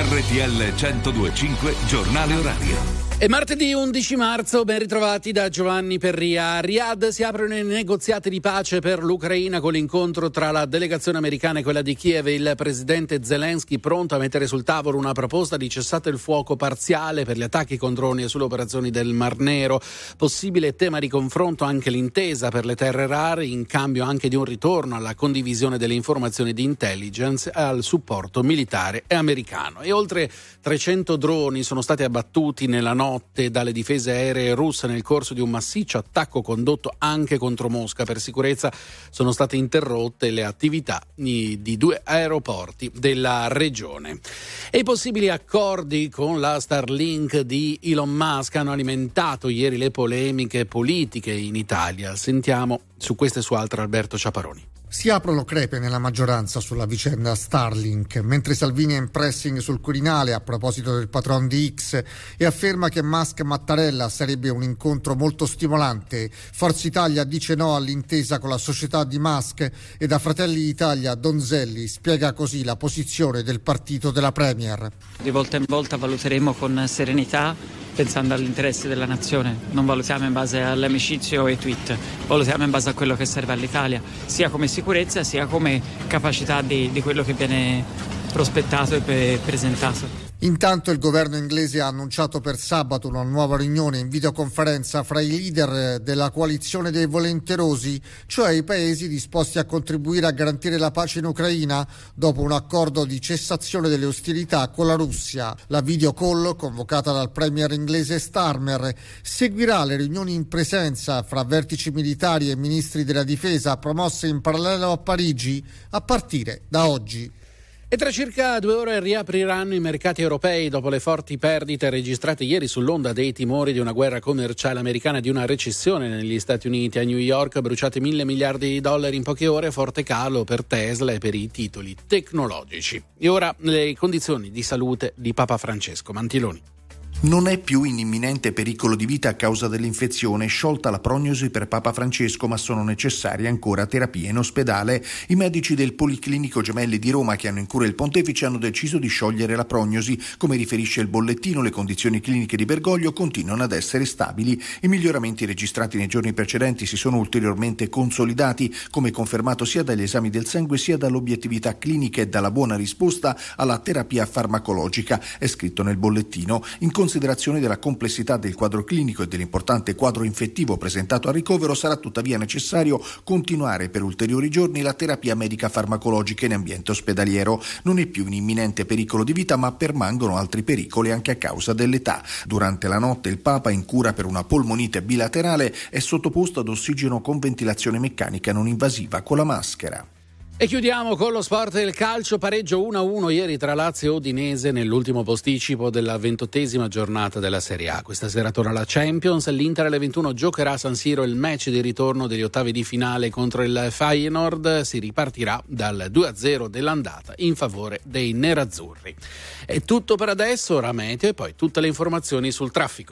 RTL 102.5 Giornale Orario. È martedì 11 marzo, ben ritrovati da Giovanni Perria. A Riyadh si aprono i negoziati di pace per l'Ucraina con l'incontro tra la delegazione americana e quella di Kiev. Il presidente Zelensky pronto a mettere sul tavolo una proposta di cessate il fuoco parziale per gli attacchi con droni e sulle operazioni del Mar Nero. Possibile tema di confronto anche l'intesa per le terre rare, in cambio anche di un ritorno alla condivisione delle informazioni di intelligence e al supporto militare e americano. E oltre 300 droni sono stati abbattuti nella notte dalle difese aeree russe nel corso di un massiccio attacco condotto anche contro Mosca. Per sicurezza sono state interrotte le attività di 2 aeroporti della regione. E i possibili accordi con la Starlink di Elon Musk hanno alimentato ieri le polemiche politiche in Italia. Sentiamo su queste e su altre Alberto Ciaparoni. Si aprono crepe nella maggioranza sulla vicenda Starlink, mentre Salvini è in pressing sul Quirinale a proposito del patron di X e afferma che Musk-Mattarella sarebbe un incontro molto stimolante. Forza Italia dice no all'intesa con la società di Musk e da Fratelli d'Italia Donzelli spiega così la posizione del partito della Premier. Di volta in volta valuteremo con serenità, pensando all'interesse della nazione. Non valutiamo in base all'amicizio o ai tweet, valutiamo in base a quello che serve all'Italia, sia come sicurezza sia come capacità di quello che viene prospettato e presentato. Intanto il governo inglese ha annunciato per sabato una nuova riunione in videoconferenza fra i leader della coalizione dei volenterosi, cioè i paesi disposti a contribuire a garantire la pace in Ucraina dopo un accordo di cessazione delle ostilità con la Russia. La video call, convocata dal premier inglese Starmer, seguirà le riunioni in presenza fra vertici militari e ministri della difesa promosse in parallelo a Parigi a partire da oggi. E tra circa 2 ore riapriranno i mercati europei dopo le forti perdite registrate ieri sull'onda dei timori di una guerra commerciale americana e di una recessione negli Stati Uniti. A New York bruciate $1.000 miliardi in poche ore, forte calo per Tesla e per i titoli tecnologici. E ora le condizioni di salute di Papa Francesco. Mantiloni. Non è più in imminente pericolo di vita a causa dell'infezione, sciolta la prognosi per Papa Francesco, ma sono necessarie ancora terapie in ospedale. I medici del Policlinico Gemelli di Roma, che hanno in cura il pontefice, hanno deciso di sciogliere la prognosi. Come riferisce il bollettino, le condizioni cliniche di Bergoglio continuano ad essere stabili. I miglioramenti registrati nei giorni precedenti si sono ulteriormente consolidati, come confermato sia dagli esami del sangue sia dall'obiettività clinica e dalla buona risposta alla terapia farmacologica, è scritto nel bollettino. In considerazione della complessità del quadro clinico e dell'importante quadro infettivo presentato al ricovero, sarà tuttavia necessario continuare per ulteriori giorni la terapia medica farmacologica in ambiente ospedaliero. Non è più in imminente pericolo di vita, ma permangono altri pericoli anche a causa dell'età. Durante la notte il Papa, in cura per una polmonite bilaterale, è sottoposto ad ossigeno con ventilazione meccanica non invasiva con la maschera. E chiudiamo con lo sport del calcio, pareggio 1-1 ieri tra Lazio e Udinese nell'ultimo posticipo della 28esima giornata della Serie A. Questa sera torna la Champions, l'Inter alle 21 giocherà a San Siro il match di ritorno degli ottavi di finale contro il Feyenoord, si ripartirà dal 2-0 dell'andata in favore dei nerazzurri. È tutto per adesso, ora meteo e poi tutte le informazioni sul traffico.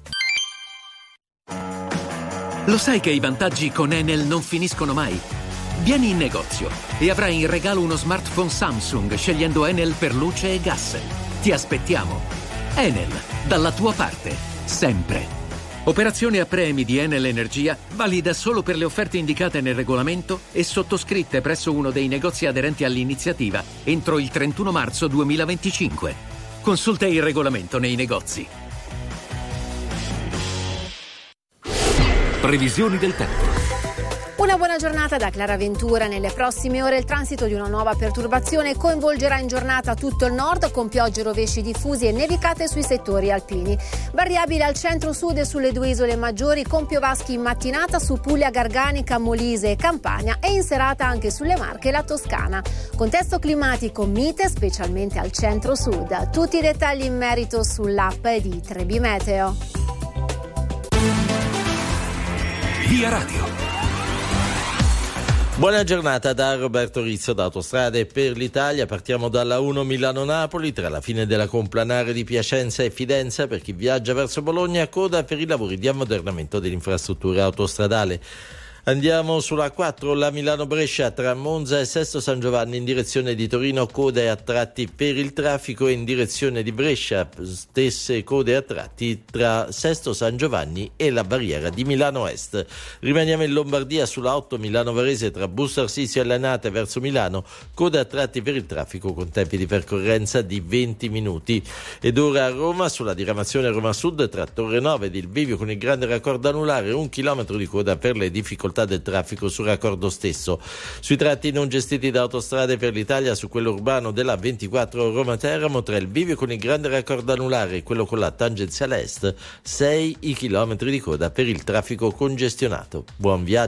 Lo sai che i vantaggi con Enel non finiscono mai? Vieni in negozio e avrai in regalo uno smartphone Samsung scegliendo Enel per luce e gas. Ti aspettiamo. Enel, dalla tua parte, sempre. Operazione a premi di Enel Energia valida solo per le offerte indicate nel regolamento e sottoscritte presso uno dei negozi aderenti all'iniziativa entro il 31 marzo 2025. Consulta il regolamento nei negozi. Previsioni del tempo. Una buona giornata da Clara Ventura. Nelle prossime ore il transito di una nuova perturbazione coinvolgerà in giornata tutto il nord con piogge, rovesci diffusi e nevicate sui settori alpini. Variabile al centro-sud e sulle 2 isole maggiori con piovaschi in mattinata su Puglia, Garganica, Molise e Campania e in serata anche sulle Marche e la Toscana. Contesto climatico mite specialmente al centro-sud. Tutti i dettagli in merito sull'app di Trebi Meteo. Via Radio. Buona giornata da Roberto Rizzo da Autostrade per l'Italia. Partiamo dalla 1 Milano-Napoli, tra la fine della complanare di Piacenza e Fidenza. Per chi viaggia verso Bologna, coda per i lavori di ammodernamento dell'infrastruttura autostradale. Andiamo sulla 4, la Milano-Brescia tra Monza e Sesto San Giovanni in direzione di Torino, code a tratti per il traffico, e in direzione di Brescia stesse code a tratti tra Sesto San Giovanni e la barriera di Milano Est. Rimaniamo in Lombardia sulla 8 Milano-Varese tra Busto Arsizio e Lanate verso Milano, code a tratti per il traffico con tempi di percorrenza di 20 minuti. Ed ora a Roma sulla diramazione Roma Sud tra Torre 9 ed il bivio con il grande raccordo anulare, 1 chilometro di coda per le difficoltà del traffico sul raccordo stesso. Sui tratti non gestiti da Autostrade per l'Italia, su quello urbano della 24 Roma-Teramo tra il bivio con il grande raccordo anulare e quello con la tangenziale est, 6 i chilometri di coda per il traffico congestionato. Buon viaggio.